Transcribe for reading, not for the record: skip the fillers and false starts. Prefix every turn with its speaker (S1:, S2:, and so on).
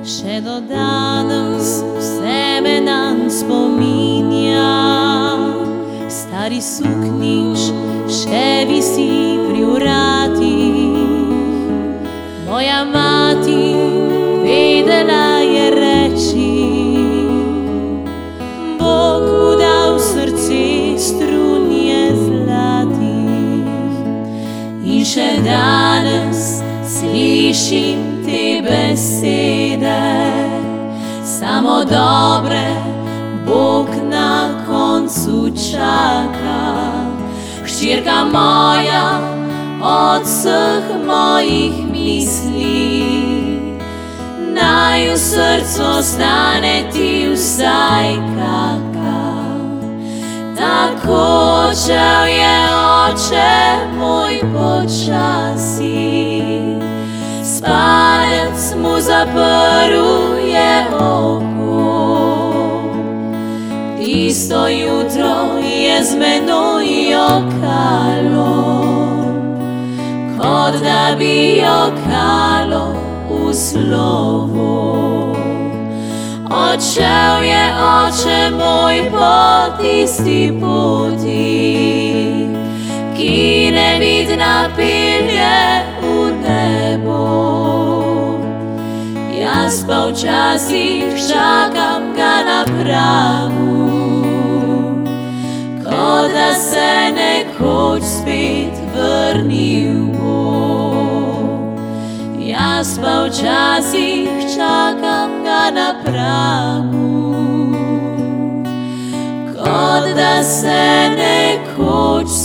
S1: Še do danes vse me nanj spominja. Stari suknič še visi pri vratih. Moja mati vedela je reči: Bog mu dal srce strunje zlatih. In še danes slišim te besede, samo dobre Bog na koncu čaka. Hčerka moja, od vseh mojih misli, naj v srcu ostane ti vsaj kaka. Tako odšel je oče moj počasi, spanec mu zaprl je oko. Tisto jutro je z menoj jokalo, kot da bi jokalo v slovo. Odšel je oče moj po tisti poti, ki nevidna pelje v nebo. Jaz pa včasih čakam ga na pragu, kot da se nekoč spet vrnil bo. Jaz pa včasih čakam ga na pragu, kot da se nekoč